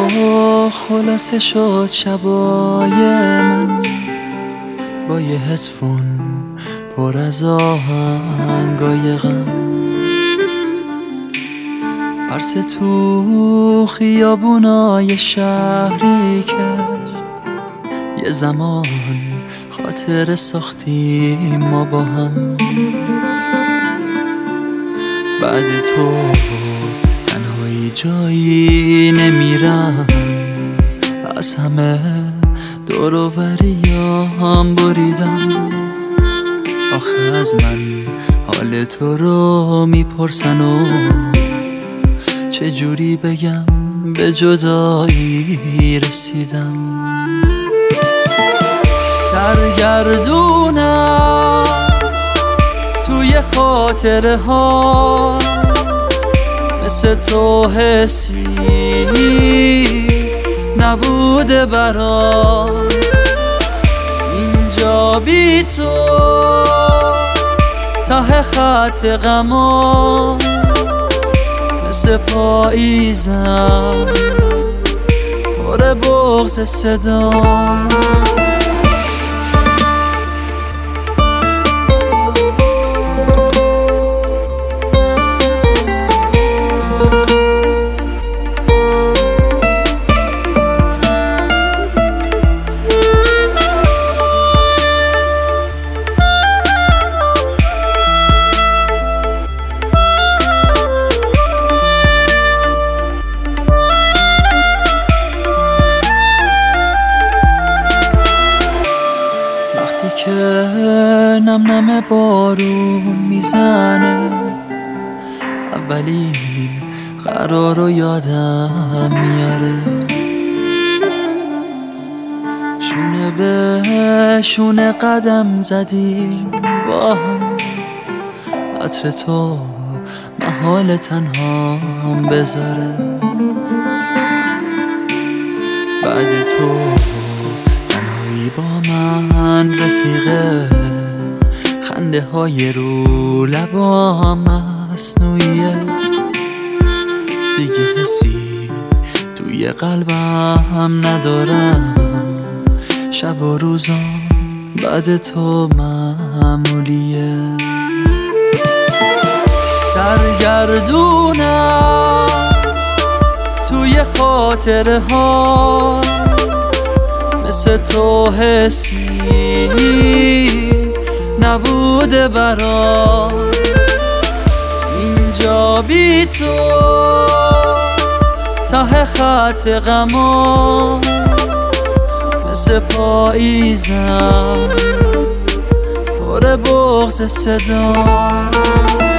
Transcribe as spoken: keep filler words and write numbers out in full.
خلاصه شد شبای من با یه هدفون پر از آهنگای غم، پرس تو خیابونای شهری کش یه زمان خاطر ساختیم ما با هم. بعد تو تنهایی جایی نمیرم، از همه دور و بریام بریدم. آخه از من حال تو رو میپرسن و چجوری بگم به جدایی رسیدم. سرگردونم توی خاطره ها، مثل تو حسی نبوده برام. اینجا بی تو ته خط غما، مثل پاییزم پر بغض صدا. وقتی که نم نم بارون میزنه، اولین قرار رو یادم میاره. شونه به شونه قدم زدیم با هم، عطر تو محال تنها هم بذاره. بعد تو با من رفیقه، خنده های رو لبا مصنوعیه. دیگه حسی توی قلبم ندارم، شب و روزام بعد تو معمولیه. سرگردونم توی خاطره ها، مثل تو حسی نبوده برام. اینجا بی تو ته خط غما، مثل پاییزم پر بغض صدا.